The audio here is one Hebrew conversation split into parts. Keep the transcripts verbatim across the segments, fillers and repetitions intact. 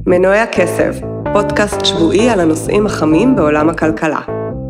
מנועי הקסם, פודקאסט שבועי על הנושאים החמים בעולם הכלכלה.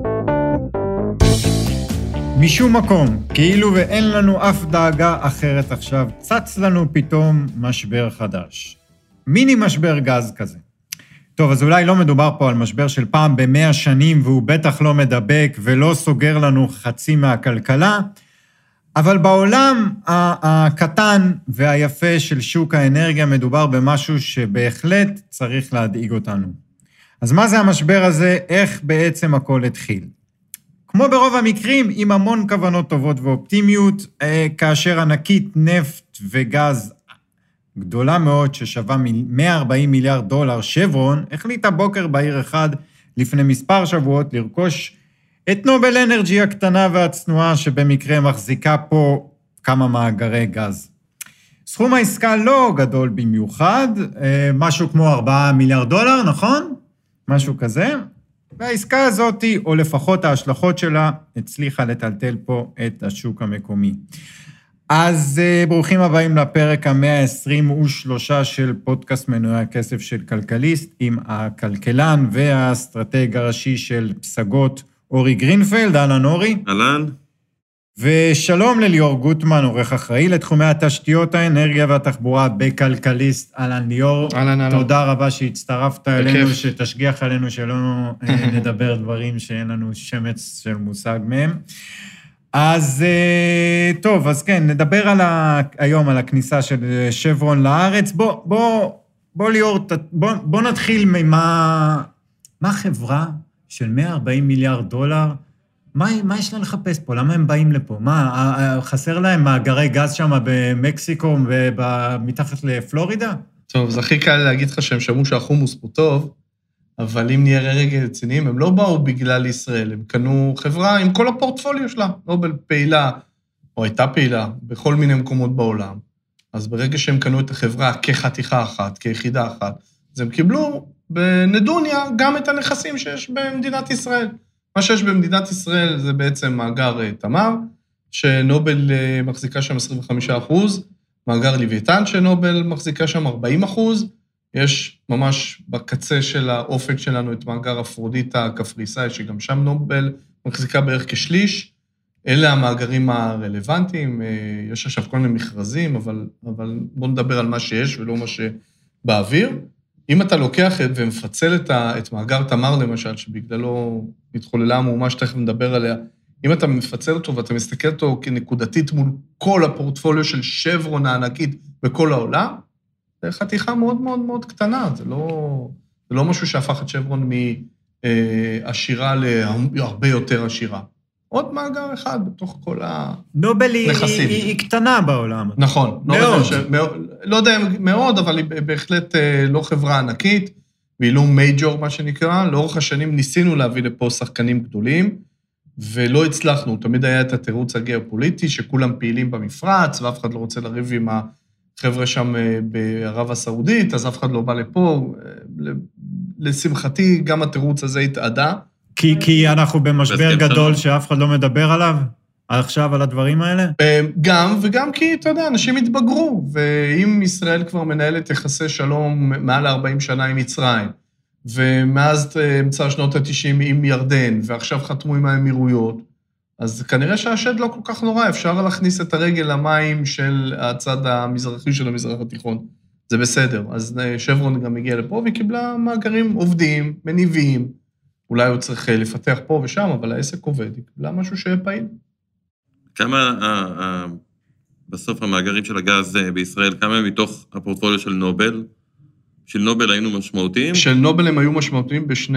משום מקום, כאילו ואין לנו אף דאגה אחרת עכשיו, צץ לנו פתאום משבר חדש. מיני משבר גז כזה. טוב, אז אולי לא מדובר פה על משבר של פעם במאה שנים, והוא בטח לא מדבק ולא סוגר לנו חצי מהכלכלה, אבל בעולם הקטן והיפה של שוק האנרגיה מדובר במשהו שבהחלט צריך להדאיג אותנו. אז מה זה המשבר הזה? איך בעצם הכל התחיל? כמו ברוב המקרים, עם המון כוונות טובות ואופטימיות, כאשר ענקית נפט וגז גדולה מאוד ששווה מאה וארבעים מיליארד דולר, שברון, החליטה בוקר בעיר אחד לפני מספר שבועות לרכוש את נובל אנרג'י הקטנה והצנועה שבמקרה מחזיקה פה כמה מאגרי גז. סכום העסקה לא גדול במיוחד, משהו כמו ארבעה מיליארד דולר, נכון? משהו כזה. והעסקה הזאת, או לפחות ההשלכות שלה, הצליחה לטלטל פה את השוק המקומי. אז ברוכים הבאים לפרק ה-מאה עשרים ושלוש של פודקאסט מנועי הכסף של כלכליסט, עם הכלכלן והאסטרטג הראשי של פסגות, אורי גרינפלד. אהלן אורי. אהלן. ושלום לליאור גוטמן, עורך אחראי לתחומי התשתיות, האנרגיה והתחבורה בכלכליסט. אהלן ליאור. אהלן, אהלן. תודה רבה שהצטרפת אלינו, שתשגיח עלינו שלא נדבר דברים שאין לנו שמץ של מושג מהם. אז טוב, אז כן, נדבר על ה... היום על הכניסה של שברון לארץ. בוא, בוא, בוא ליאור, בוא, בוא נתחיל ממה... מה חברה של מאה וארבעים מיליארד דולר, מה, מה יש לה לחפש פה? למה הם באים לפה? מה, חסר להם מאגרי גז שם במקסיקו ומתחת לפלורידה? טוב, אז הכי קל להגיד לך שהם שמעו שהחומוס פה טוב, אבל אם נהיה רגע רציניים, הם לא באו בגלל ישראל, הם קנו חברה עם כל הפורטפוליו שלה, נובל פעילה, או הייתה פעילה, בכל מיני מקומות בעולם. אז ברגע שהם קנו את החברה כחתיכה אחת, כיחידה אחת, אז הם קיבלו בנדוניה גם את הנכסים שיש במדינת ישראל. מה שיש במדינת ישראל זה בעצם מאגר תמר, שנובל מחזיקה שם עשרים וחמישה אחוז, מאגר לוויתן שנובל מחזיקה שם ארבעים אחוז, יש ממש בקצה של האופק שלנו את מאגר אפרודיטה הקפריסאי, שגם שם נובל מחזיקה בערך כשליש, אלה המאגרים הרלוונטיים, יש עכשיו כל מיני מכרזים, אבל, אבל בואו נדבר על מה שיש ולא מה שבאוויר. אם אתה לוקח ומפצל את, ה, את מאגר תמר למשל, שבגללו התחוללה המהומה שתכף נדבר עליה, אם אתה מפצל אותו ואתה מסתכל אותו כנקודתית מול כל הפורטפוליו של שברון הענקית בכל העולם, זה חתיכה מאוד מאוד מאוד קטנה, זה לא, זה לא משהו שהפך את שברון מעשירה להרבה יותר עשירה. עוד מאגר אחד בתוך כל הנכסים. נובל היא, היא, היא קטנה בעולם. נכון. מאוד. ש... לא יודע מאוד, אבל היא בהחלט לא חברה ענקית, והיא לא מייג'ור, מה שנקרא. לאורך השנים ניסינו להביא לפה שחקנים גדולים, ולא הצלחנו. תמיד היה את התירוץ הגיאופוליטי, שכולם פעילים במפרץ, ואף אחד לא רוצה לריב עם החבר'ה שם בערב הסעודית, אז אף אחד לא בא לפה. לשמחתי, גם התירוץ הזה התעדה. כי, כי אנחנו במשבר גדול שאף אחד לא מדבר עליו, עכשיו על הדברים האלה? גם, וגם כי, אתה יודע, אנשים התבגרו, ואם ישראל כבר מנהלת יחסי שלום מעל ארבעים שנה עם מצרים, ומאז אמצע שנות ה-תשעים עם ירדן, ועכשיו חתמו עם האמירויות, אז כנראה שהשד לא כל כך נורא, אפשר להכניס את הרגל למים של הצד המזרחי של המזרח התיכון. זה בסדר. אז שברון גם הגיע לפה, וקיבלה מאגרים עובדים, מניבים, אולי הוא צריך לפתח פה ושם, אבל העסק עובד, היא קיבלה משהו שיהיה פעיל. כמה, בסוף המאגרים של הגז בישראל, כמה מתוך הפורטפוליו של נובל, של נובל היינו משמעותיים? של נובל הם היו משמעותיים בשני,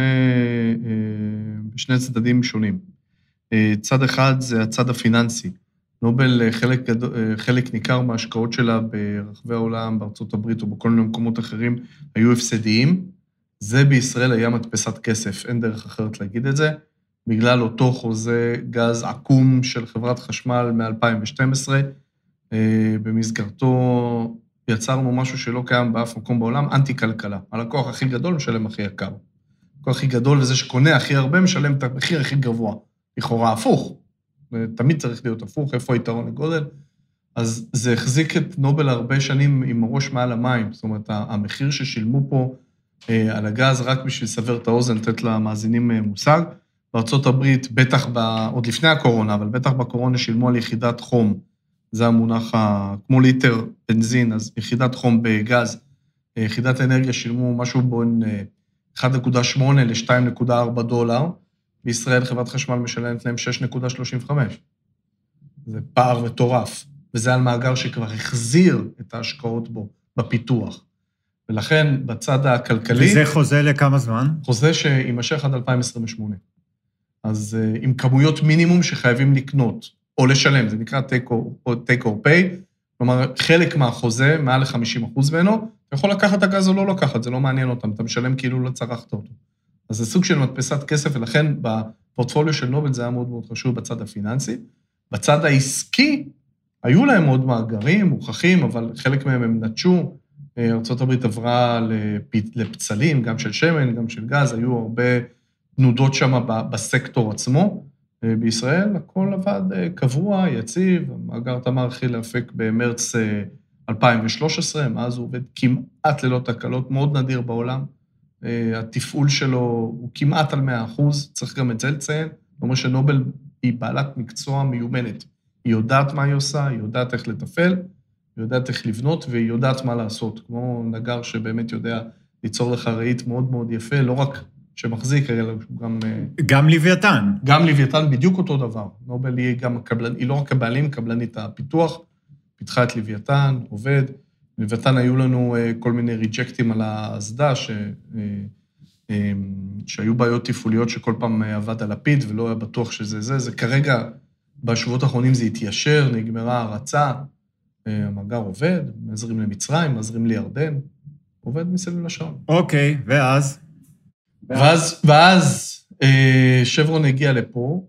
בשני צדדים שונים. צד אחד זה הצד הפיננסי. נובל חלק, חלק ניכר מההשקעות שלה ברחבי העולם, בארצות הברית או בכל מיני מקומות אחרים, היו הפסדיים. זה בישראל היה מדפסת כסף, אין דרך אחרת להגיד את זה, בגלל אותו חוזה גז עקום של חברת חשמל מ-אלפיים ושתים עשרה, במסגרתו יצרנו משהו שלא קיים באף מקום בעולם, אנטי-כלכלה. הלקוח הכי גדול משלם הכי יקר. הלקוח הכי גדול וזה שקונה הכי הרבה משלם את המחיר הכי גבוה. לכאורה הפוך, תמיד צריך להיות הפוך, איפה היתרון לגודל? אז זה החזיק את נובל הרבה שנים עם הראש מעל המים, זאת אומרת, המחיר ששילמו פה, על הגז, רק בשביל לסבר את האוזן, לתת למאזינים מושג. בארצות הברית, בטח ב... עוד לפני הקורונה, אבל בטח בקורונה שילמו על יחידת חום, זה המונח, ה... כמו ליטר בנזין, אז יחידת חום בגז, יחידת אנרגיה שילמו משהו בין אחת נקודה שמונה ל-שתיים נקודה ארבע דולר, בישראל חברת חשמל משלמת להם שש נקודה שלושים וחמש. זה פער מטורף, וזה על מאגר שכבר החזיר את ההשקעות בו, בפיתוח. ולכן, בצד הכלכלי... וזה חוזה לכמה זמן? חוזה שימשך עד אלפיים עשרים ושמונה. אז עם כמויות מינימום שחייבים לקנות, או לשלם, זה נקרא take or, take or pay, כלומר, חלק מהחוזה, מעל ל-חמישים אחוז ממנו, אתה יכול לקחת את הגז או לא לקחת, זה לא מעניין אותם, אתה משלם כאילו לא צרכת אותו. אז זה סוג של מדפסת כסף, ולכן בפורטפוליו של נובל זה היה מאוד מאוד חשוב בצד הפיננסי. בצד העסקי, היו להם עוד מאגרים, מוכחים, אבל חלק מהם הם נטשו, ארצות הברית עברה לפצלים, גם של שמן, גם של גז, היו הרבה תנודות שם בסקטור עצמו. בישראל הכל עבד קבוע, יציב, המאגר תמר התחיל להפק במרץ אלפיים ושלוש עשרה, מאז הוא עובד כמעט ללא תקלות, מאוד נדיר בעולם. התפעול שלו הוא כמעט על מאה אחוז, צריך גם את זה לציין. זאת אומרת שנובל היא בעלת מקצוע מיומנת. היא יודעת מה היא עושה, היא יודעת איך לטפל, היא יודעת איך לבנות, והיא יודעת מה לעשות. כמו נגר שבאמת יודע ליצור לך ראית מאוד מאוד יפה, לא רק שמחזיק, אלא גם... גם לוויתן. גם לוויתן, בדיוק אותו דבר. נובל היא גם הקבלנית, היא לא רק הבעלים, קבלנית הפיתוח, פיתחה את לוויתן, עובד. לוויתן היו לנו כל מיני ריג'קטים על האסדה, ש... שהיו בעיות תפעוליות שכל פעם עבד על הפיד, ולא היה בטוח שזה זה. זה כרגע, בשבועות האחרונים זה התיישר, נגמרה הרצה, המאגר עובד, מזרים למצרים, מזרים לירדן, עובד מסביב לשעון. אוקיי, ואז? ואז, ואז שברון הגיע לפה,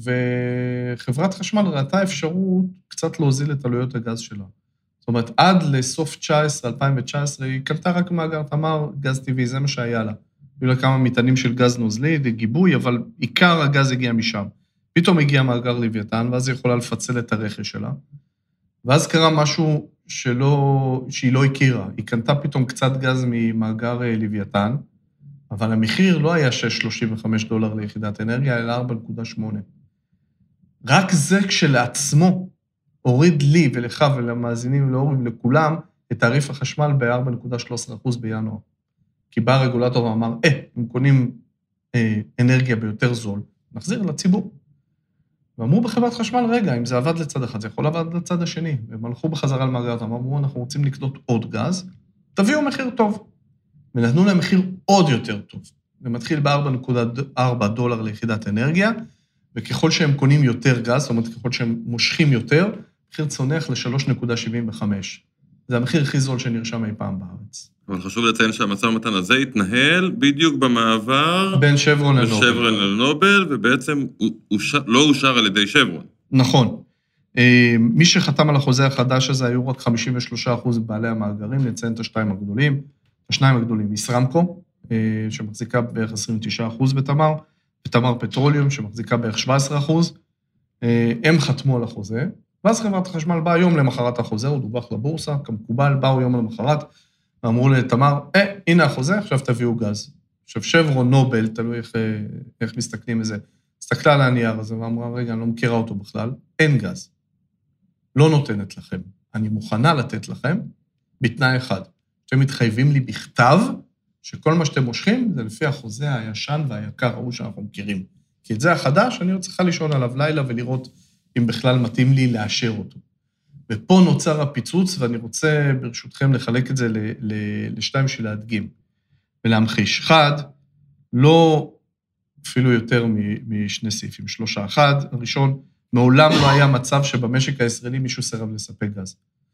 וחברת חשמל ראתה אפשרות קצת להוזיל את עלויות הגז שלה. זאת אומרת, עד לסוף תשע עשרה, אלפיים תשע עשרה, היא קנתה רק מאגר תמר, גז טבעי, זה מה שהיה לה. היו לה כמה מטענים של גז נוזלי, גיבוי, אבל עיקר הגז הגיע משם. פתאום הגיע מאגר לוויתן, ואז היא יכולה לפצל את הרכש שלה. ואז קרה משהו שלא, שהיא לא הכירה. היא קנתה פתאום קצת גז ממאגר לוויתן, אבל המחיר לא היה שש נקודה שלושים וחמש דולר ליחידת אנרגיה, אלא ארבע נקודה שמונה. רק זה כשלעצמו הוריד לי ולך ולמאזינים ולהורים לכולם את תעריף החשמל ב-ארבע נקודה שלוש עשרה אחוז בינואר. כי בא הרגולטור ואמר, אה, הם קונים אה, אנרגיה ביותר זול, נחזיר לציבור. ואמרו בחברת חשמל, רגע, אם זה עבד לצד אחד, זה יכול לעבוד לצד השני. והם הלכו בחזרה למאגר, אמרו, אנחנו רוצים לקנות עוד גז, תביאו מחיר טוב. ונתנו להם מחיר עוד יותר טוב. זה מתחיל ב-ארבע נקודה ארבע דולר ליחידת אנרגיה, וככל שהם קונים יותר גז, זאת אומרת, ככל שהם מושכים יותר, מחיר צונח ל-שלוש נקודה שבעים וחמש. זה המחיר הכי זול שנרשם אי פעם בארץ. אבל חשוב לציין שהמצא ומתן הזה התנהל בדיוק במעבר... בין שברון לנובל. שברון לנובל, ובעצם אושר, לא אושר על ידי שברון. נכון. מי שחתם על החוזה החדש הזה, היו רק חמישים ושלושה אחוז בעלי המאגרים, נציין את השתיים הגדולים. השניים הגדולים, ישראמקו, שמחזיקה בערך עשרים ותשעה אחוז בתמר, ותמר פטרוליום, שמחזיקה בערך שבעה עשר אחוז, הם חתמו על החוזה, ואז חברת החשמל באה יום למחרת החוזה, הוא דווח לבורסה, כמקובל, באו יום למחרת, ואמרו לתמר, אה, הנה החוזה, עכשיו תביאו גז. עכשיו, שברון נובל, תלוי איך, איך מסתכלים איזה, הסתכלה על הנייר הזה, ואמרה, רגע, אני לא מכירה אותו בכלל, אין גז. לא נותנת לכם. אני מוכנה לתת לכם, בתנאי אחד. אתם מתחייבים לי בכתב, שכל מה שאתם מושכים, זה לפי החוזה הישן והיקר, ההוא שאנחנו מכירים. כי את זה החדש, אני צריכה לישון עליו לילה, ולראות אם בכלל מתאים לי לאשר אותו. ופה נוצר הפיצוץ, ואני רוצה ברשותכם לחלק את זה לשתיים בשביל להדגים, ולהמחיש. אחד, לא אפילו יותר משני סעיפים, שלושה. אחד, הראשון, מעולם לא היה מצב שבמשק הישראלי מישהו סירב לספק גז.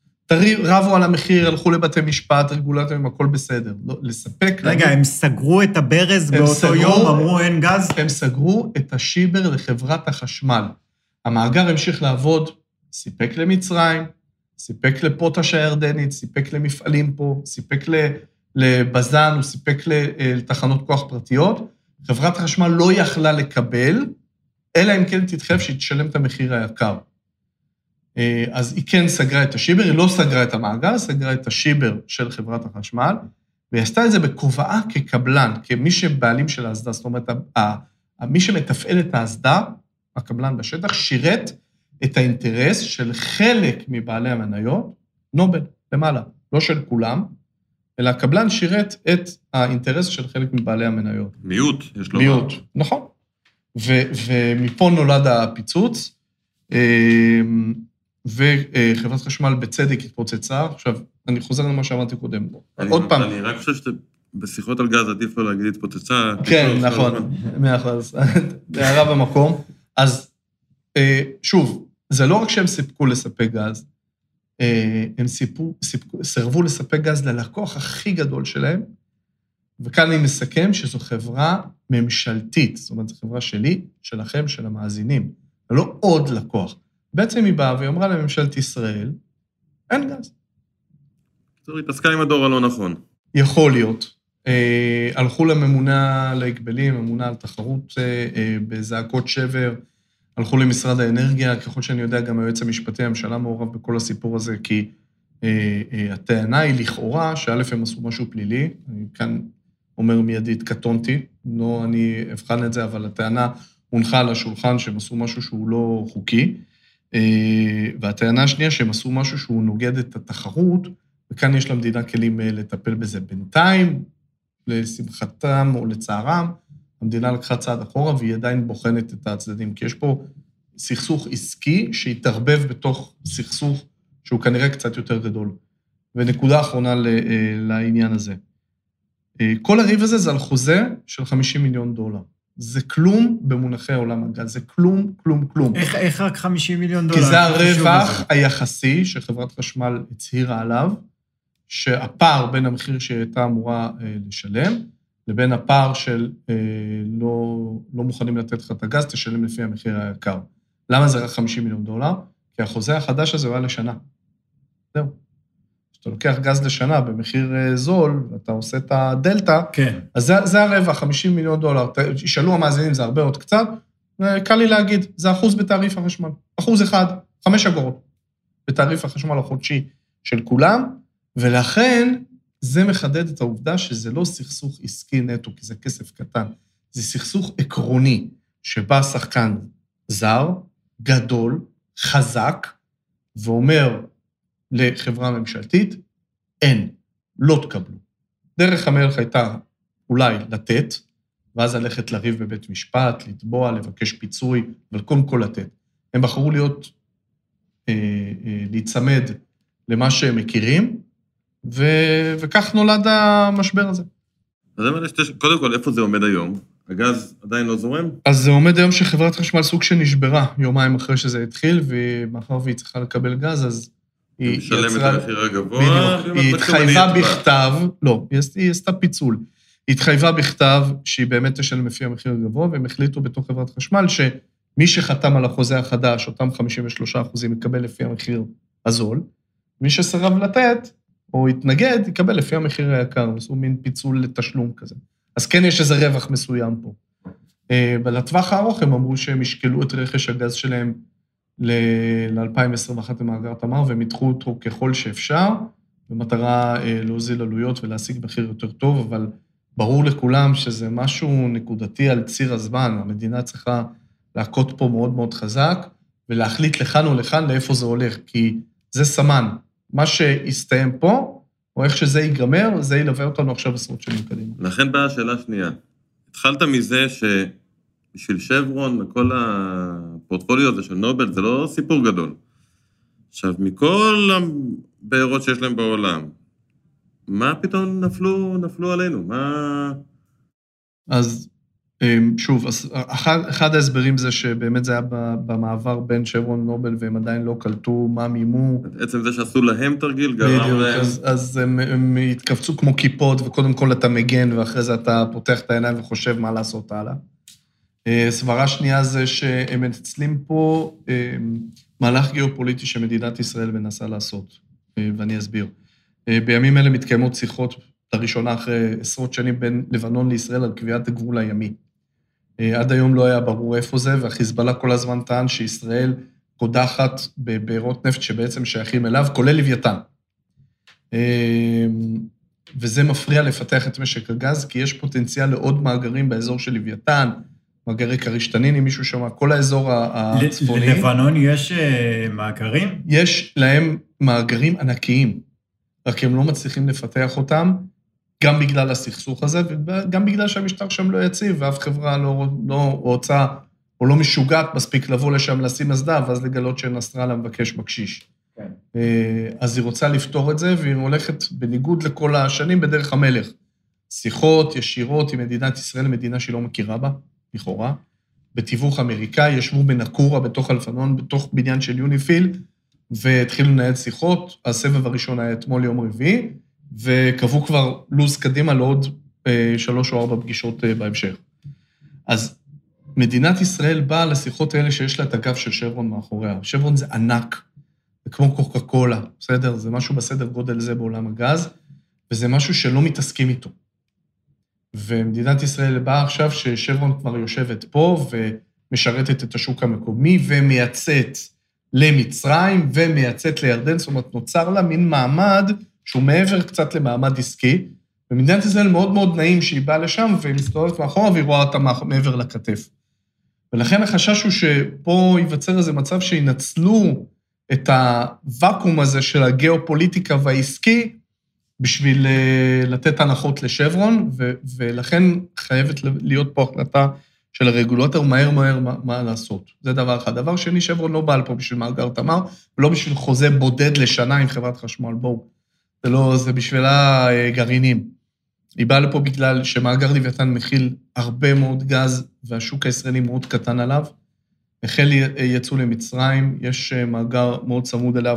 רבו על המחיר, הלכו לבתי משפט, רגולטורים, הכל בסדר. לא, לספק... רגע, לנו... הם סגרו את הברז באותו סגרו, יום, אמרו אין גז? הם סגרו את השיבר לחברת החשמל. המאגר המשיך לעבוד, סיפק למצרים, סיפק לפוטש הירדנית, סיפק למפעלים פה, סיפק לבזן, הוא סיפק לתחנות כוח פרטיות. חברת החשמל לא יכלה לקבל, אלא אם כן תתחייב שהיא תשלם את המחיר היקר. אז היא כן סגרה את השיבר, היא לא סגרה את המאגר, סגרה את השיבר של חברת החשמל, והיא עשתה את זה בכובעה כקבלן, כמי שבעלים של האסדה, זאת אומרת, מי שמתפעל את האסדה, הקבלן בשטח, שירת את האינטרס של חלק מבעלי המניות, נובל, למעלה, לא של כולם, אלא הקבלן שירת את האינטרס של חלק מבעלי המניות. מיעוט, יש לו... מיעוט, נכון. ו- ומפה נולד הפיצוץ, וחברת חשמל בצדק התפוצצה. עכשיו, אני חוזר למה שאמרתי קודם. עוד פעם. אני רק חושב שבשיחות על גז עדיף לא להגיד התפוצצה. כן, נכון, מאה אחוז. הערה במקום. אז שוב, זה לא רק שהם סיפקו לספק גז, הם סיפו, סיפקו, סרבו לספק גז ללקוח הכי גדול שלהם, וכאן אני מסכם שזו חברה ממשלתית, זאת אומרת, זו חברה שלי, שלכם, של המאזינים, ולא עוד לקוח. בעצם היא באה והיא אמרה לממשלת ישראל, אין גז. זו התעסקה עם הדור הלא נכון. יכול להיות. אה, הלכו לממונה להגבלים, ממונה על תחרות אה, אה, בזעקות שבר, הלכו למשרד האנרגיה, ככל שאני יודע, גם היועץ המשפטי הממשלה מעורב בכל הסיפור הזה, כי אה, אה, הטענה היא לכאורה, שא' הם עשו משהו פלילי, אני כאן אומר מיידית, קטונתי, לא אני אבחן את זה, אבל הטענה הונחה על השולחן שהם עשו משהו שהוא לא חוקי, אה, והטענה השנייה שהם עשו משהו שהוא נוגד את התחרות, וכאן יש למדינה כלים לטפל בזה בינתיים, לשמחתם או לצערם, המדינה לקחה צעד אחורה, והיא עדיין בוחנת את הצדדים, כי יש פה סכסוך עסקי שהתערבב בתוך סכסוך שהוא כנראה קצת יותר גדול. ונקודה אחרונה לעניין הזה. כל הריב הזה זה על חוזה של חמישים מיליון דולר. זה כלום במונחי העולם הגז, זה כלום, כלום, כלום. איך, איך רק חמישים מיליון דולר? כי זה הרווח היחסי שחברת חשמל הצהירה עליו, שהפער בין המחיר שהייתה אמורה לשלם, לבין הפער של אה, לא, לא מוכנים לתת לך את הגז, תשלם לפי המחיר היקר. למה זה רק חמישים מיליון דולר? כי החוזה החדש הזה הוא היה לשנה. זהו. כשאתה לוקח גז לשנה במחיר אה, זול, ואתה עושה את הדלטה, כן. אז זה, זה הרבע, חמישים מיליון דולר. ישאלו המאזינים, זה הרבה עוד קצת, וקל לי להגיד, זה אחוז בתעריף החשמל. אחוז אחד, חמש אגורות, בתעריף החשמל החודשי של כולם, ולכן, זה מחדד את העובדה שזה לא סכסוך עסקי נטו, כי זה כסף קטן, זה סכסוך עקרוני, שבא שחקן זר, גדול, חזק, ואומר לחברה ממשלתית, אין, לא תקבלו. דרך המלך הייתה אולי לתת, ואז ללכת לריב בבית משפט, לתבוע, לבקש פיצוי, אבל קודם כל לתת. הם בחרו להיות, אה, אה, להיצמד למה שהם מכירים, ו... וכך נולד המשבר הזה. אז אני שתי... קודם כל, איפה זה עומד היום? הגז עדיין לא זורם? אז זה עומד היום שחברת חשמל סוג שנשברה, יומיים אחרי שזה התחיל, ומאחר והיא צריכה לקבל גז, אז היא משלמת יצרה... את המחיר הגבוה. היא התחייבה בכתב, לא, היא עשתה פיצול. היא התחייבה בכתב שהיא באמת תשלם לפי המחיר הגבוה, והם החליטו בתוך חברת חשמל שמי שחתם על החוזה החדש, אותם חמישים ושלושה אחוזים, יקבל לפי המחיר הזול, מי שסרב לתת, או יתנגד, יקבל לפי המחיר היקר, עשו מין פיצול לתשלום כזה. אז כן יש איזה רווח מסוים פה. לטווח הארוך הם אמרו שהם ישקלו את רכש הגז שלהם ל-אלפיים עשרים ואחת במאגר תמר, והם ידחו אותו ככל שאפשר, במטרה להוזיל עלויות ולהשיג מחיר יותר טוב, אבל ברור לכולם שזה משהו נקודתי על ציר הזמן, המדינה צריכה להכות פה מאוד מאוד חזק, ולהחליט לכאן או לכאן לאיפה זה הולך, כי זה סמן. מה שהסתיים פה, או איך שזה ייגמר, זה ילווה אותנו עכשיו עשרות שנים קדימה. לכן באה השאלה שנייה. התחלת מזה שבשביל שברון, כל הפורטפוליו הזה של נובל, זה לא סיפור גדול. עכשיו, מכל הבארות שיש להם בעולם, מה פתאום נפלו, נפלו עלינו? מה... אז שוב, אחד, אחד ההסברים זה שבאמת זה היה במעבר בין שברון נובל, והם עדיין לא קלטו מה מימו. עצם זה שעשו להם תרגיל, גרם להם. אז, אז הם, הם התכווצו כמו כיפות, וקודם כל אתה מגן, ואחרי זה אתה פותח את העיניים וחושב מה לעשות הלאה. סברה שנייה זה שהם מנצלים פה מהלך גיאופוליטי שמדינת ישראל מנסה לעשות, ואני אסביר. בימים אלה מתקיימות שיחות לראשונה אחרי עשרות שנים בין לבנון לישראל על קביעת הגבול הימי. עד היום לא היה ברור איפה זה, והחיזבאללה כל הזמן טען שישראל קודחת בבארות נפט שבעצם שייכים אליו, כולל לוויתן. וזה מפריע לפתח את משק הגז, כי יש פוטנציאל לעוד מאגרים באזור של לוויתן, מאגרי כריש-תנין, אם מישהו שמע, כל האזור הצפוני. ללבנון יש מאגרים? יש להם מאגרים ענקיים, רק הם לא מצליחים לפתח אותם, גם בגלל הסכסוך הזה, וגם בגלל שהמשטר שם לא יציב, ואף חברה לא, לא רוצה, או לא משוגעת, מספיק לבוא לשם לשים אסדה, ואז לגלות שנסראללה מבקש בקשיש. כן. אז היא רוצה לפתור את זה, והיא הולכת בניגוד לכל השנים בדרך המלך. שיחות ישירות עם מדינת ישראל, מדינה שהיא לא מכירה בה, לכאורה. בתיווך אמריקאי, ישבו בנקורה, בתוך הלפנון, בתוך בניין של יוניפיל, והתחילו לנהל שיחות. הסבב הראשון היה אתמול יום רביעי, וקבעו כבר לוז קדימה לעוד שלוש או ארבע פגישות בהמשך. אז מדינת ישראל באה לשיחות האלה שיש לה את הגב של שברון מאחוריה. שברון זה ענק, זה כמו קוקה קולה, בסדר? זה משהו בסדר גודל זה בעולם הגז, וזה משהו שלא מתעסקים איתו. ומדינת ישראל באה עכשיו ששברון כבר יושבת פה, ומשרתת את השוק המקומי, ומייצאת למצרים, ומייצאת לירדן, זאת אומרת, נוצר לה מין מעמד, שהוא מעבר קצת למעמד עסקי, ומדינת ישראל מאוד מאוד נעים שהיא באה לשם, והיא מסתובבת מאחורה, והיא רואה אותה מעבר לכתף. ולכן החשש הוא שפה ייווצר איזה מצב שינצלו את הוואקום הזה של הגיאופוליטיקה והעסקי, בשביל לתת הנחות לשברון, ולכן חייבת להיות פה החלטה של הרגולטור, מהר מהר מה, מה לעשות. זה דבר אחד. דבר שני, שברון לא בא לפה בשביל מאגר תמר, ולא בשביל חוזה בודד לשנה עם חברת חשמל, בואו. זה לא, זה בשבילה גרעינים. היא באה לפה בגלל שמאגר לוויתן מכיל הרבה מאוד גז, והשוק הישראלי מאוד קטן עליו. החל יצאו למצרים, יש מאגר מאוד צמוד אליו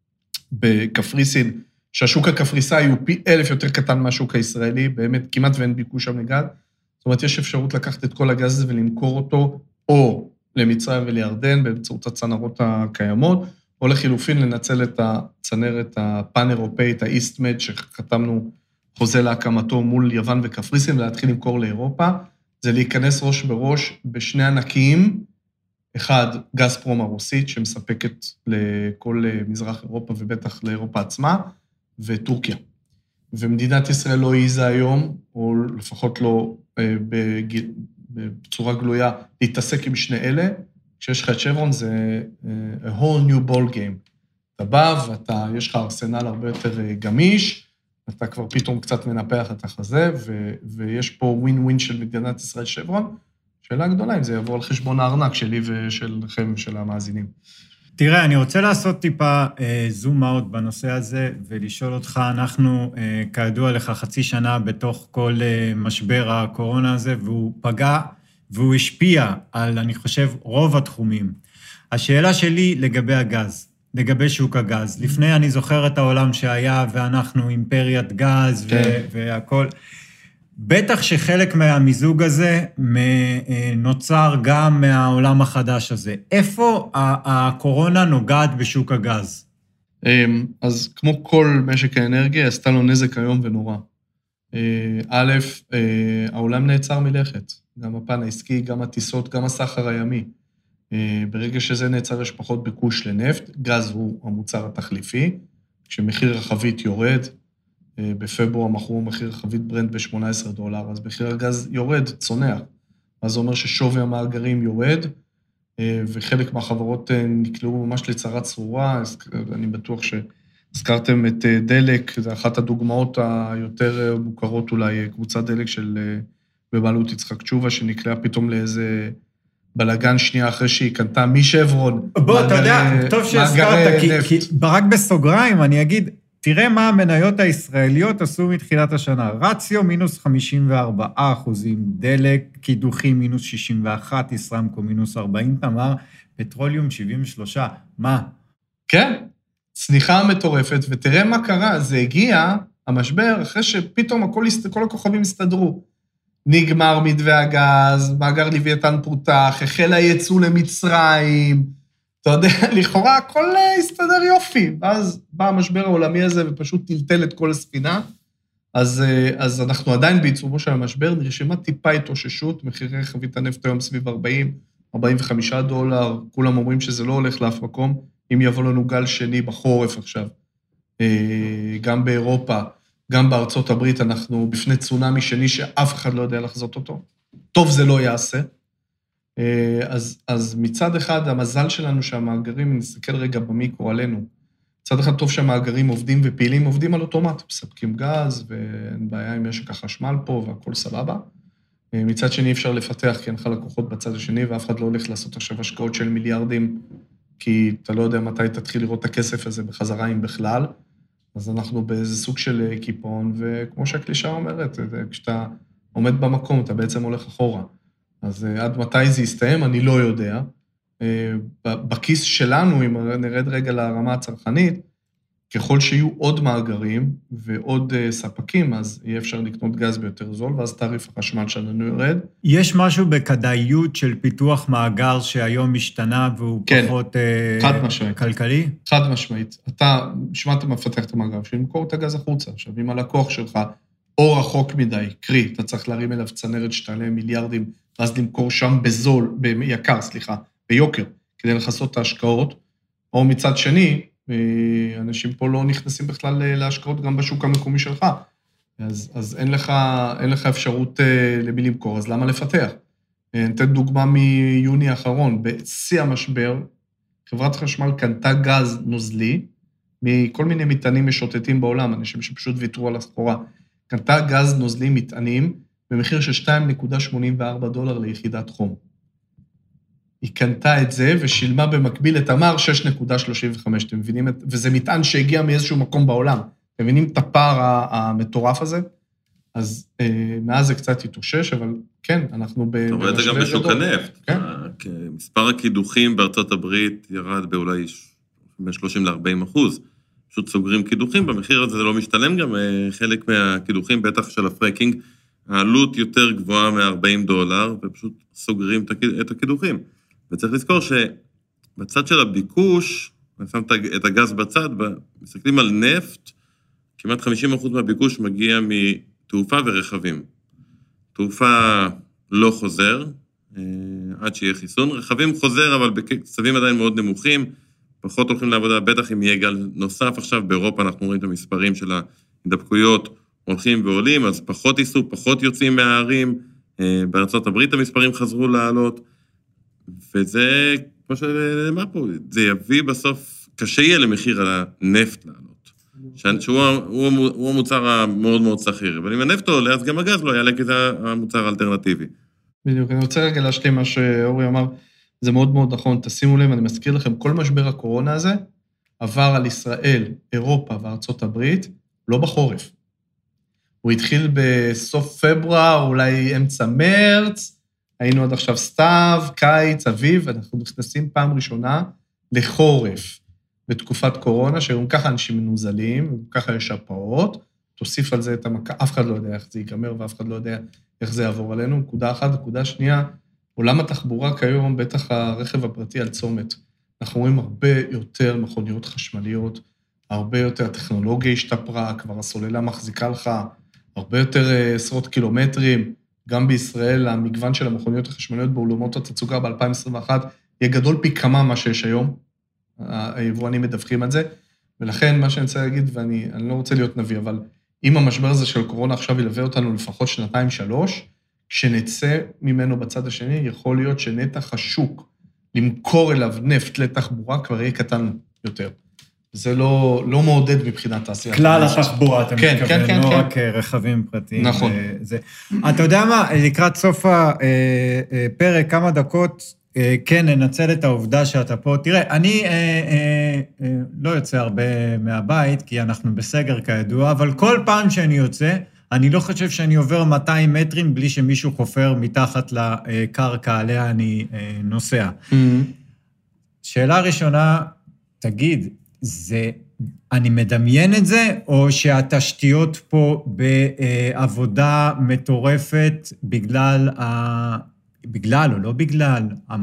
בקפריסין, שהשוק הקפריסאי הוא פי אלף יותר קטן מהשוק הישראלי, באמת כמעט ואין ביקוש שם לגז. זאת אומרת, יש אפשרות לקחת את כל הגז הזה ולמכור אותו, או למצרים ולירדן, באמצעות הצנרות הקיימות, או לחילופין לנצל את הצנרת הפן-אירופאית, האיסט-מד, שחתמנו חוזה להקמתו מול יוון וקפריסין, ולהתחיל למכור לאירופה, זה להיכנס ראש בראש בשני ענקיים, אחד, גזפרום הרוסית, שמספקת לכל מזרח אירופה, ובטח לאירופה עצמה, וטורקיה. ומדינת ישראל לא העיזה היום, או לפחות לא בגיל, בצורה גלויה, להתעסק עם שני אלה, כשיש לך את שברון זה a whole new ball game. אתה בא ואתה, יש לך ארסנל הרבה יותר גמיש, אתה כבר פתאום קצת מנפח את החזה, ו, ויש פה ווין ווין של מדינת ישראל שברון, שאלה גדולה אם זה יבוא על חשבון הארנק שלי ושלכם ושל המאזינים. תראה, אני רוצה לעשות טיפה אה, זום אאוט בנושא הזה, ולשאול אותך, אנחנו, אה, כידוע לך, חצי שנה בתוך כל אה, משבר הקורונה הזה, והוא פגע, והוא השפיע על, אני חושב, רוב התחומים. השאלה שלי לגבי הגז, לגבי שוק הגז. לפני אני זוכר את העולם שהיה, ואנחנו אימפריית גז, כן. ו- והכל. בטח שחלק מהמיזוג הזה נוצר גם מהעולם החדש הזה. איפה הקורונה נוגעת בשוק הגז? אז כמו כל משק האנרגיה, עשתה לו נזק היום ונורא. א', העולם נעצר מלכת. גם הפן העסקי, גם הטיסות, גם הסחר הימי. ברגע שזה נעצר יש פחות ביקוש לנפט, גז הוא המוצר התחליפי, כשמחיר החבית יורד, בפברואר מכרו מחיר חבית ברנט ב-שמונה עשרה דולר, אז מחיר הגז יורד, צונח. אז זה אומר ששווי המאגרים יורד, וחלק מהחברות נקלעו ממש לצרה צרורה, אני בטוח שהזכרתם את דלק, זו אחת הדוגמאות היותר מוכרות אולי, קבוצת דלק של בבעלות יצחק תשובה, שנקלעה פתאום לאיזה בלגן שנייה אחרי שהיא קנתה משברון. בוא, אתה יודע, טוב שהזכרת, כי רק בסוגריים אני אגיד, תראה מה המניות הישראליות עשו מתחילת השנה. רציו מינוס חמישים וארבעה אחוזים, דלק, קידוחים מינוס שישים ואחת, ישראמקו מינוס ארבעים, תמר, פטרוליום שבעים ושלוש. מה? כן, צניחה מטורפת, ותראה מה קרה, זה הגיע, המשבר, אחרי שפתאום הכל, כל הכוכבים הסתדרו. נגמר מתווה הגז, מאגר לוויתן פותח, החל היצוא למצרים, אתה יודע, לכאורה הכל הסתדר יופי, ואז בא המשבר העולמי הזה ופשוט טלטל את כל הספינה, אז, אז אנחנו עדיין בעיצומו של המשבר, נרשמה טיפה התאוששות, מחירי חבית הנפט היום סביב ארבעים, ארבעים וחמישה דולר, כולם אומרים שזה לא הולך לאף מקום, אם יבוא לנו גל שני בחורף עכשיו, גם באירופה, גם בארצות הברית אנחנו בפני צונמי שני שאף אחד לא יודע לחזות אותו. טוב זה לא יעשה. אז, אז מצד אחד, המזל שלנו שהמאגרים, נסתכל רגע במיקרו עלינו, מצד אחד טוב שהמאגרים עובדים ופעילים, עובדים על אוטומט, מספקים גז, ואין בעיה עם משק החשמל פה, והכל סבבה. מצד שני אפשר לפתח, כי אין לך לקוחות בצד השני, ואף אחד לא הולך לעשות עכשיו השקעות של מיליארדים, כי אתה לא יודע מתי תתחיל לראות את הכסף הזה בחזרה אם בכלל. אז אנחנו באיזה סוג של קיפאון, וכמו שהקלישה אומרת, כשאתה עומד במקום, אתה בעצם הולך אחורה. אז עד מתי זה יסתיים, אני לא יודע. בכיס שלנו, אם נרד רגע לרמה הצרכנית, ככל שיהיו עוד מאגרים ועוד ספקים, אז יהיה אפשר לקנות גז ביותר זול, ואז תעריף החשמל שלנו ירד. יש משהו בכדאיות של פיתוח מאגר שהיום משתנה והוא כן, פחות חד משמעית. כלכלי? חד משמעית. אתה, שמה אתה מפתח את המאגר, שלמכור את הגז החוצה. עכשיו, אם הלקוח שלך או רחוק מדי, קרי, אתה צריך להרים אליו צנרת שתעלה מיליארדים, ואז למכור שם בזול, ביקר, סליחה, ביוקר, כדי לחסות את ההשקעות, או מצד שני, אנשים פה לא נכנסים בכלל להשקעות גם בשוק המקומי שלך, אז, אז אין לך, אין לך אפשרות למי למכור, אז למה לפתח? נתן דוגמה מיוני האחרון, בשיא המשבר, חברת חשמל קנתה גז נוזלי, מכל מיני מטענים משוטטים בעולם, אנשים שפשוט ויתרו על הסחורה, קנתה גז נוזלי מטענים, במחיר של שתיים נקודה שמונים וארבע דולר ליחידת חום. היא קנתה את זה ושילמה במקביל את אמר שש נקודה שלושים וחמש, אתם מבינים? וזה מטען שהגיע מאיזשהו מקום בעולם. אתם מבינים את הפער המטורף הזה? אז אה, מאז זה קצת התאושש, אבל כן, אנחנו ב... אתה רואה את זה גם בשוק הנפט. כן. מספר הקידוחים בארצות הברית ירד באולי ב-שלושים ל-ארבעים אחוז. פשוט סוגרים קידוחים, במחיר הזה זה לא משתלם גם, חלק מהקידוחים, בטח של הפרקינג, העלות יותר גבוהה מ-ארבעים דולר, ופשוט סוגרים את הקידוחים. וצריך לזכור שבצד של הביקוש, אני שם את הגז בצד, מסתכלים על נפט, כמעט חמישים אחוז מהביקוש מגיע מתעופה ורכבים. תעופה לא חוזר, עד שיהיה חיסון. רכבים חוזר, אבל בקצבים עדיין מאוד נמוכים, פחות הולכים לעבודה, בטח אם יהיה גל נוסף. עכשיו באירופה אנחנו רואים את המספרים של ההידבקויות, הולכים ועולים, אז פחות ייסעו, פחות יוצאים מהערים, בארצות הברית המספרים חזרו לעלות, וזה, כמו שנאמר פה, זה יביא בסוף, קשה יהיה למחיר הנפט לעלות, שהוא הוא, הוא המוצר המאוד מאוד סחיר, אבל אם הנפט עולה, אז גם הגז לא יעלה, כי זה המוצר האלטרנטיבי. בדיוק, אני רוצה רגע להשלים מה שאורי אמר, זה מאוד מאוד נכון, תשימו לב, אני מזכיר לכם, כל משבר הקורונה הזה, עבר על ישראל, אירופה וארצות הברית, לא בחורף. הוא התחיל בסוף פברואר, אולי אמצע מרץ, היינו עד עכשיו סתיו, קיץ, אביב, אנחנו נכנסים פעם ראשונה לחורף בתקופת קורונה, שגם ככה אנשים מנוזלים, וככה יש שפעות, תוסיף על זה את המכה, אף אחד לא יודע איך זה ייגמר, ואף אחד לא יודע איך זה יעבור עלינו, נקודה אחת, נקודה שנייה, עולם התחבורה כיום, בטח הרכב הפרטי על צומת, אנחנו רואים הרבה יותר מכוניות חשמליות, הרבה יותר טכנולוגיה השתפרה, כבר הסוללה מחזיקה לך, הרבה יותר עשרות קילומטרים, גם בישראל, המגוון של המכוניות החשמליות באולמות התצוגה ב-אלפיים עשרים ואחת, יהיה גדול פי כמה מה שיש היום, היבואנים מדווחים על זה, ולכן מה שאני רוצה להגיד, ואני אני לא רוצה להיות נביא, אבל אם המשבר הזה של קורונה עכשיו ילווה אותנו לפחות שנתיים שלוש, כשנצא ממנו בצד השני, יכול להיות שנתח השוק, למכור אליו נפט לתחבורה, כבר יהיה קטן יותר. זה לא, לא מעודד מבחינת תעשייה. כלל התחבורה, אתה כן, מתכוון, כן, כן, לא כן. רק רכבים פרטיים. נכון. זה. אתה יודע מה, לקראת סוף הפרק, כמה דקות, כן, ננצל את העובדה שאתה פה. תראה, אני אה, אה, אה, לא יוצא הרבה מהבית, כי אנחנו בסגר כידוע, אבל כל פעם שאני יוצא, אני לא חושב שאני עובר מאתיים מטרים, בלי שמישהו חופר מתחת לקרקע עליה אני אה, נוסע. Mm-hmm. שאלה ראשונה, תגיד, זה, אני מדמיין את זה, או שהתשתיות פה בעבודה מטורפת בגלל, ה, בגלל או לא בגלל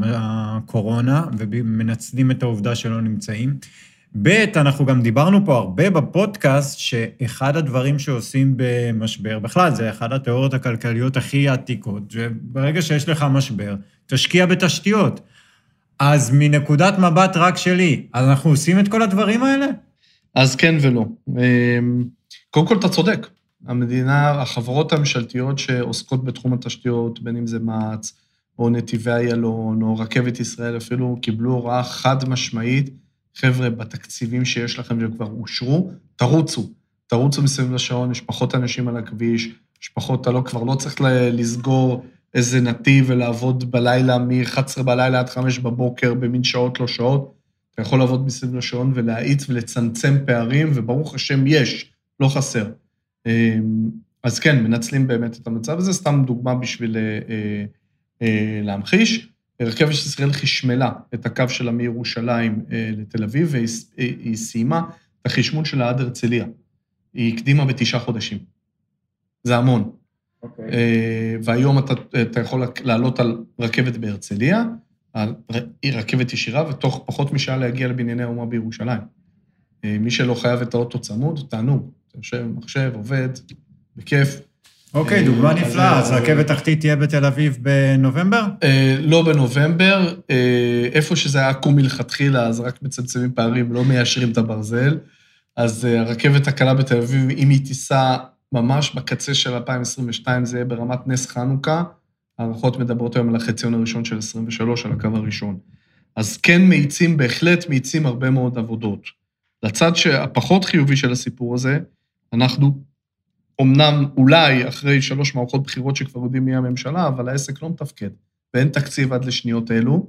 הקורונה, ומנצלים את העובדה שלא נמצאים. ב', אנחנו גם דיברנו פה הרבה בפודקאסט, שאחד הדברים שעושים במשבר, בכלל זה אחד התיאוריות הכלכליות הכי עתיקות, שברגע שיש לך משבר, תשקיע בתשתיות. אז מנקודת מבט רק שלי, אז אנחנו עושים את כל הדברים האלה? אז כן ולא. קודם כל אתה צודק. המדינה, החברות הממשלתיות שעוסקות בתחום התשתיות, בין אם זה מע"צ, או נתיבי איילון, או רכבת ישראל, אפילו קיבלו הוראה חד משמעית, חבר'ה, בתקציבים שיש לכם שכבר אושרו, תרוצו. תרוצו מסביב לשעון, יש פחות אנשים על הכביש, יש פחות, אתה לא, כבר לא צריך לסגור איזה נתיב ולעבוד בלילה, מ-אחת עשרה בלילה עד חמש בבוקר, במין שעות לא שעות. אתה יכול לעבוד מסביב לשעון ולהאיץ ולצמצם פערים, וברוך השם יש, לא חסר. אז כן, מנצלים באמת את המצב הזה, סתם דוגמה בשביל להמחיש. רכבת ישראל חשמלה את הקו שלה מירושלים לתל אביב, והיא סיימה את החשמול שלה עד הרצליה. היא הקדימה בתשעה חודשים. זה המון. Okay. והיום אתה, אתה יכול לעלות על רכבת בהרצליה, על רכבת ישירה, ותוך פחות משעה להגיע לבנייני האומה בירושלים. מי שלא חייב את האוטו צמוד, תענוג. אתה יושב במחשב, עובד, בכיף. אוקיי, דוגמה נפלאה, אז רכבת תחתית תהיה בתל אביב בנובמבר? לא בנובמבר, איפה שזה היה קום מלכתחילה, אז רק מצמצמים פערים, לא מיישרים את הברזל, אז הרכבת הקלה בתל אביב, אם היא תיסע ממש בקצה של אלפיים עשרים ושתיים, זה יהיה ברמת נס חנוכה, הערכות מדברות היום על החציון הראשון של עשרים ושלוש, על הקו הראשון. אז כן מאיצים, בהחלט מאיצים הרבה מאוד עבודות. לצד שהפחות חיובי של הסיפור הזה, אנחנו אמנם אולי אחרי שלוש מערכות בחירות שכבר יודעים מי הממשלה, אבל העסק לא מתפקד, ואין תקציב עד לשניות אלו,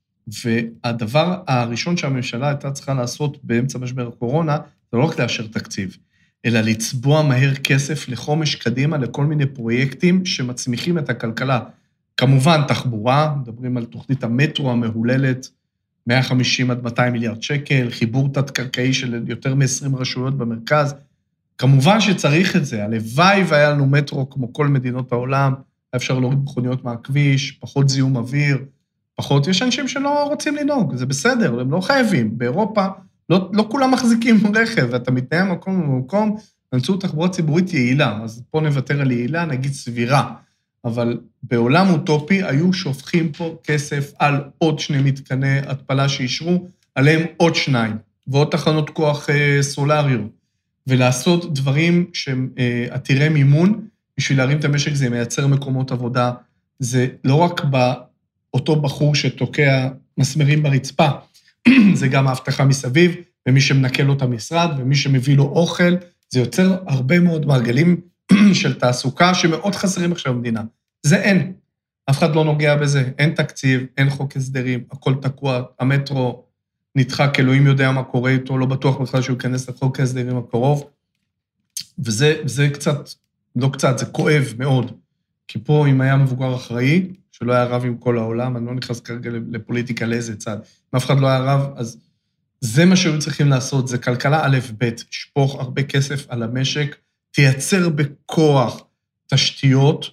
והדבר הראשון שהממשלה הייתה צריכה לעשות באמצע משבר הקורונה, זה לא רק לאשר תקציב, אלא לצבוע מהר כסף לחומש קדימה לכל מיני פרויקטים שמצמיחים את הכלכלה. כמובן תחבורה, מדברים על תוכנית המטרו המהוללת, מאה וחמישים עד מאתיים מיליארד שקל, חיבור תת-קרקעי של יותר מ-עשרים רשויות במרכז, כמובן שצריך את זה, הלוואי והיה לנו מטרו כמו כל מדינות העולם, אפשר להוריד מכוניות מהכביש, פחות זיהום אוויר, פחות, יש אנשים שלא רוצים לנהוג, זה בסדר, הם לא חייבים, באירופה לא, לא כולם מחזיקים רכב, ואתה מתנהל מקום במקום, באמצעות תחבורה ציבורית יעילה, אז פה נוותר על יעילה, נגיד סבירה, אבל בעולם אוטופי היו שופכים פה כסף על עוד שני מתקני התפלה שישרו, עליהם עוד שניים, ועוד תחנות כוח סולריות, ולעשות דברים שהם עתירי מימון, בשביל להרים את המשק זה מייצר מקומות עבודה, זה לא רק באותו בחור שתוקע מסמרים ברצפה, זה גם ההבטחה מסביב, ומי שמנקה לו את המשרד, ומי שמביא לו אוכל, זה יוצר הרבה מאוד מעגלים של תעסוקה, שמאוד חסרים עכשיו במדינה. זה אין. אף אחד לא נוגע בזה, אין תקציב, אין חוק הסדרים, הכל תקוע, המטרו נדחק, אלוהים יודע מה קורה איתו, לא בטוח בכלל שהוא ייכנס לחוק ההסדרים הקרוב, וזה זה קצת, לא קצת, זה כואב מאוד, כי פה אם היה מבוגר אחראי, שלא היה רב עם כל העולם, אני לא נכנס כרגע לפוליטיקה לאיזה צד, אם אף אחד לא היה רב, אז זה מה שהיו צריכים לעשות, זה כלכלה א' ב', שפוך הרבה כסף על המשק, תייצר בכוח תשתיות,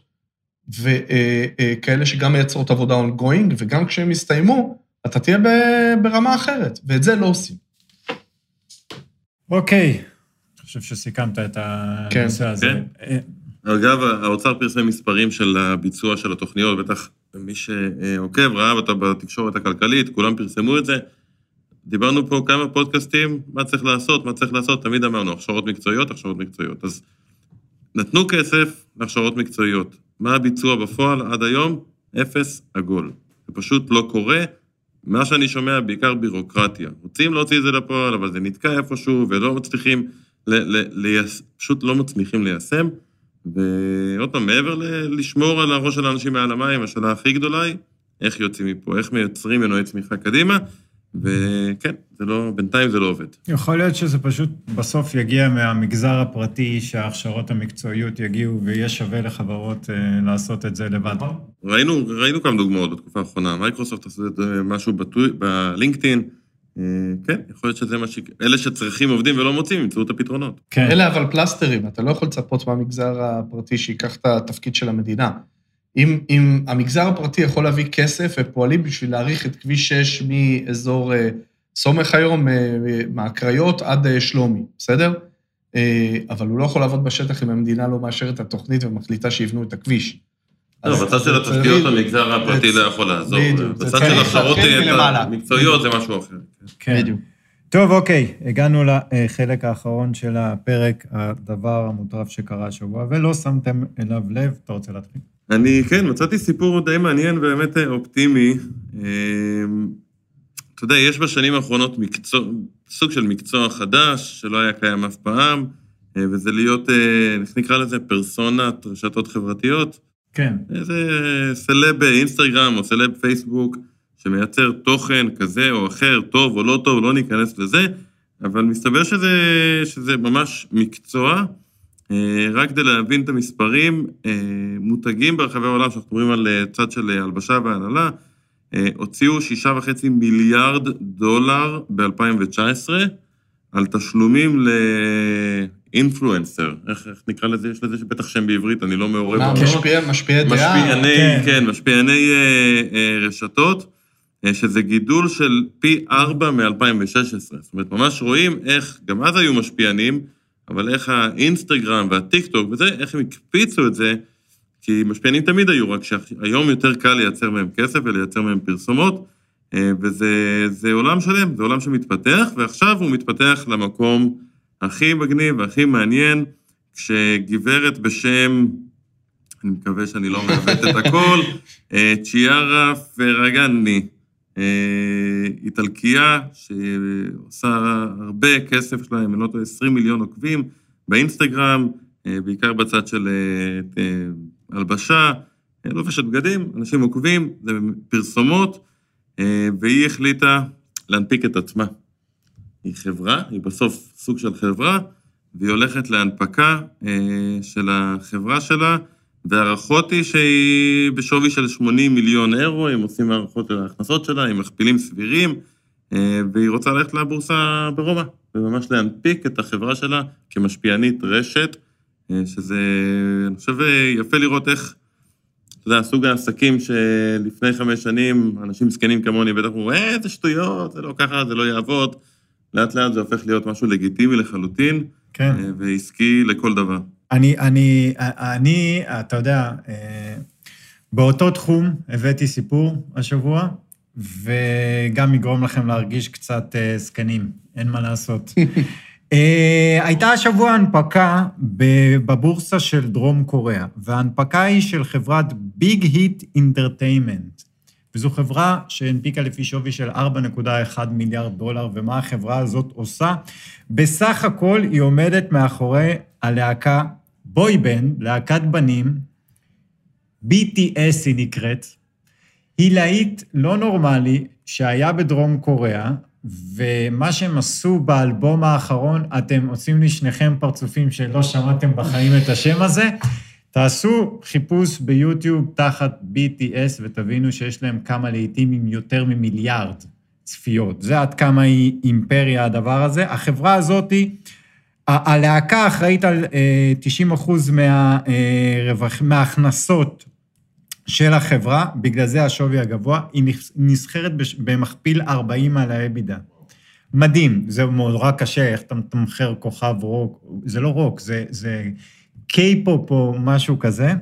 וכאלה שגם מייצרות עבודה ongoing, וגם כשהם יסתיימו, אתה תהיה ברמה אחרת, ואת זה לא עושים. אוקיי, אני חושב שסיכמת את הנושא הזה. כן. אגב, האוצר פרסם מספרים של הביצוע של התוכניות, בטח מי שעוקב, ראה אותה בתקשורת הכלכלית, כולם פרסמו את זה. דיברנו פה כמה פודקאסטים, מה צריך לעשות, מה צריך לעשות, תמיד אמרנו, הכשרות מקצועיות, הכשרות מקצועיות. אז נתנו כסף להכשרות מקצועיות. מה הביצוע בפועל עד היום? אפס עגול. זה פשוט לא קורה. מה שאני שומע, בעיקר בירוקרטיה. רוצים להוציא את זה לפועל, אבל זה נתקע איפשהו, ולא מצליחים, ל- ל- לייס... פשוט לא מצליחים ליישם. ועוד פעם, מעבר ל- לשמור על הראש של האנשים מעל המים, השאלה הכי גדולה היא, איך יוצאים מפה, איך מייצרים מנועי צמיחה קדימה, וכן, זה לא, בינתיים זה לא עובד. יכול להיות שזה פשוט בסוף יגיע מהמגזר הפרטי, שההכשרות המקצועיות יגיעו, ויהיה שווה לחברות אה, לעשות את זה לבד. ראינו, ראינו כמה דוגמאות בתקופה האחרונה, מייקרוסופט עשו את משהו בטוי, בלינקדאין, אה, כן, יכול להיות שזה מה ש... אלה שצריכים עובדים ולא מוצאים, ימצאו את הפתרונות. כן. אלה אבל פלסטרים, אתה לא יכול לצפות מהמגזר הפרטי שיקח את התפקיד של המדינה. אם, אם המגזר הפרטי יכול להביא כסף ופועלים בשביל להאריך את כביש שש מאזור סומך היום, מהקריות עד שלומי, בסדר? אבל הוא לא יכול לעבוד בשטח אם המדינה לא מאשרת את התוכנית ומחליטה שיבנו את הכביש. לא, בצד של התשתיות המגזר הפרטי לא יכול לעזור. בצד של הכשרות מקצועיות זה משהו אחר. כן. טוב, אוקיי, הגענו לחלק האחרון של הפרק, הדבר המוטרף שקרה השבוע, ולא שמתם אליו לב, אתה רוצה להתחיל? אני, כן, מצאתי סיפור די מעניין ובאמת אופטימי. אתה יודע, יש בשנים האחרונות מקצוע, סוג של מקצוע חדש, שלא היה קיים אף פעם, וזה להיות, איך נקרא לזה, פרסונת רשתות חברתיות. כן. זה סלב אינסטגרם או סלב פייסבוק, שמייצר תוכן כזה או אחר, טוב או לא טוב, לא ניכנס לזה, אבל מסתבר שזה, שזה ממש מקצוע, רק כדי להבין את המספרים, מותגים ברחבי העולם, שאנחנו מדברים על צד של הלבשה והנהלה, הוציאו שישה וחצי מיליארד דולר ב-אלפיים תשע עשרה, על תשלומים לאינפלואנסר, איך, איך נקרא לזה? יש לזה בטח שם בעברית, אני לא מעורב. מה, משפיע, משפיע דעה? משפיעני, כן, כן משפיעני רשתות, שזה גידול של פי ארבע מ-אלפיים ושש עשרה. זאת אומרת, ממש רואים איך, גם אז היו משפיענים, אבל איך האינסטגרם והטיקטוק וזה, איך הם הקפיצו את זה, כי משפיענים תמיד היו, רק שהיום יותר קל לייצר מהם כסף ולייצר מהם פרסומות, וזה זה עולם שלם, זה עולם שמתפתח, ועכשיו הוא מתפתח למקום הכי מגניב והכי מעניין, כשגברת בשם, אני מקווה שאני לא מעוות את הכל, צ'יארה פרגני, איטלקיה, שעושה הרבה כסף שלהם, אני לא טועה, עשרים מיליון עוקבים באינסטגרם, בעיקר בצד של הלבשה, לובשת בגדים, אנשים עוקבים, זה פרסומות, והיא החליטה להנפיק את עצמה. היא חברה, היא בסוף סוג של חברה, והיא הולכת להנפקה של החברה שלה, והערכות היא שהיא בשווי של שמונים מיליון אירו, הם עושים הערכות על ההכנסות שלה, הם מכפילים סבירים, והיא רוצה ללכת לבורסה ברומא, וממש להנפיק את החברה שלה כמשפיענית רשת, שזה, אני חושב, יפה לראות איך, אתה יודע, סוג העסקים שלפני חמש שנים, אנשים זקנים כמוני, בטח הוא, אה, זה שטויות, זה לא ככה, זה לא יעבוד, לאט לאט זה הופך להיות משהו לגיטימי לחלוטין, כן. ועסקי לכל דבר. אני, אני, אני, אתה יודע, באותו תחום הבאתי סיפור השבוע, וגם יגרום לכם להרגיש קצת זקנים, אין מה לעשות. הייתה השבוע הנפקה בבורסה של דרום קוריאה, וההנפקה היא של חברת ביג היט אינטרטיימנט, וזו חברה שהנפיקה לפי שווי של ארבע נקודה אחת מיליארד דולר, ומה החברה הזאת עושה? בסך הכל היא עומדת מאחורי הלהקה בויבנד, להקת בנים, בי טי אס היא נקראת, היא להיט לא נורמלי שהיה בדרום קוריאה, ומה שהם עשו באלבום האחרון, אתם עושים לי שניכם פרצופים שלא שמעתם בחיים את השם הזה, תעשו חיפוש ביוטיוב תחת בי טי אס, ותבינו שיש להם כמה להיטים עם יותר ממיליארד צפיות. זה עד כמה היא אימפריה הדבר הזה. החברה הזאת, הלהקה אחראית על תשעים אחוז מהרווח, מההכנסות של החברה, בגלל זה השווי הגבוה, היא נסחרת במכפיל ארבעים על האבידה. מדהים, זה מאוד קשה, איך אתה מתמחר כוכב רוק, זה לא רוק, זה, זה קיי-פופ או משהו כזה.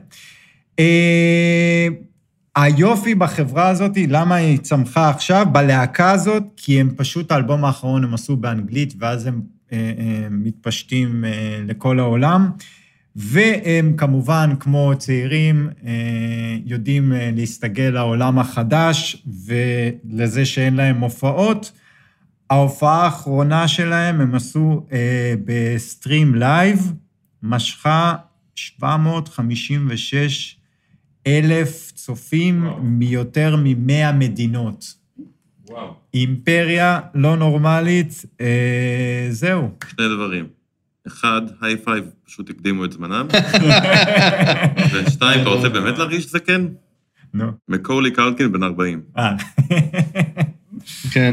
היופי בחברה הזאת, למה היא צמחה עכשיו? בלהקה הזאת, כי הם פשוט, האלבום האחרון הם עשו באנגלית, ואז הם מתפשטים לכל העולם, והם כמובן, כמו צעירים, יודעים להסתגל לעולם החדש, ולזה שאין להם הופעות. ההופעה האחרונה שלהם, הם עשו בסטרים לייב, משכה שבע מאות חמישים ושש אלף צופים מיותר ממאה מדינות. וואו. אימפריה לא נורמלית, זהו. שני דברים. אחד, היי פייב, פשוט הקדימו את זמנם. ושתיים, אתה רוצה באמת להרגיש את זה כן? נו. מקולי קלקין בן ארבעים. אה. כן.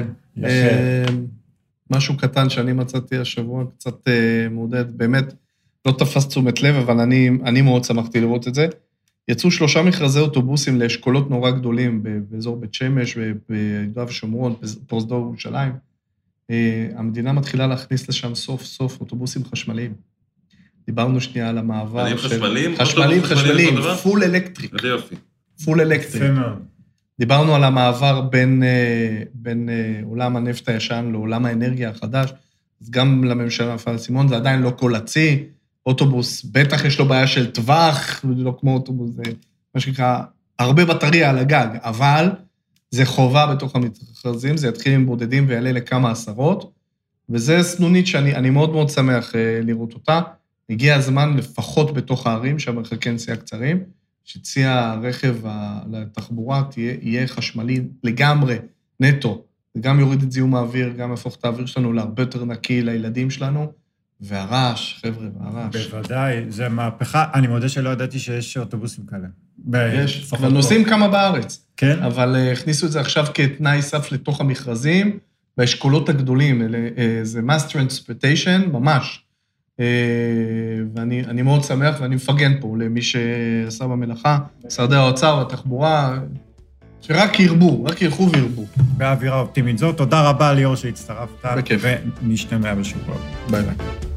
משהו קטן שאני מצאתי השבוע, קצת מעודד, באמת לא תפס תשומת לב, אבל אני, אני מאוד שמחתי לראות את זה. יצאו שלושה מכרזי אוטובוסים לאשכולות נורא גדולים, באזור בית שמש, ביהודה ושומרון, פרוזדור ירושלים. המדינה מתחילה להכניס לשם סוף סוף אוטובוסים חשמליים. דיברנו שנייה על המעבר של... חשמליים? חשמליים, חשמליים, פול אלקטריק. זה יופי. פול אלקטריק. דיברנו על המעבר בין, בין עולם הנפט הישן לעולם האנרגיה החדש, אז גם לממשלה הפלסטינית זה עדיין לא קולצי, אוטובוס בטח יש לו בעיה של טווח, לא כמו אוטובוס, זה מה שנקרא, הרבה בטריה על הגג, אבל זה חובה בתוך המכרזים, זה יתחיל עם בודדים ויעלה לכמה עשרות, וזה סנונית שאני מאוד מאוד שמח לראות אותה, הגיע הזמן לפחות בתוך הערים, שהמרחקי נסיעה קצרים, שצי הרכב לתחבורה תהיה, יהיה חשמלי לגמרי, נטו, זה גם יוריד את זיהום האוויר, גם יהפוך את האוויר שלנו להרבה יותר נקי לילדים שלנו, והרעש, חבר'ה, והרעש. בוודאי, זה מהפכה, אני מודה שלא ידעתי שיש אוטובוסים כאלה. יש, אבל נוסעים כמה בארץ. כן. אבל הכניסו את זה עכשיו כתנאי סף לתוך המכרזים, באשכולות הגדולים, זה mass transportation, ממש. ואני אני מאוד שמח, ואני מפגן פה למי שעשה במלאכה, משרדי האוצר והתחבורה, שרק ירבו, רק ילכו וירבו. באווירה אופטימית זאת, תודה רבה ליאור שהצטרפת, בכיף. ונשתמע בשבוע. ביי ביי.